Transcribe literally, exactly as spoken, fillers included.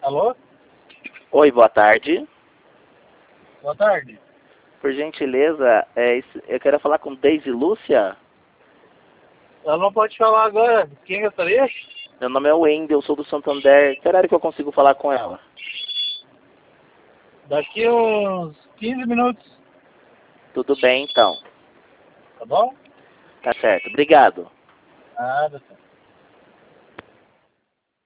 Alô? Oi, boa tarde. Boa tarde. Por gentileza, é, esse- eu quero falar com Deise Lúcia. Ela não pode falar agora. Quem gostaria? Meu nome é Wendel, eu sou do Santander. Que horário que eu consigo falar com ela? Daqui uns quinze minutos, Tudo bem, então. tá bom? Tá certo. Obrigado. Nada, tá.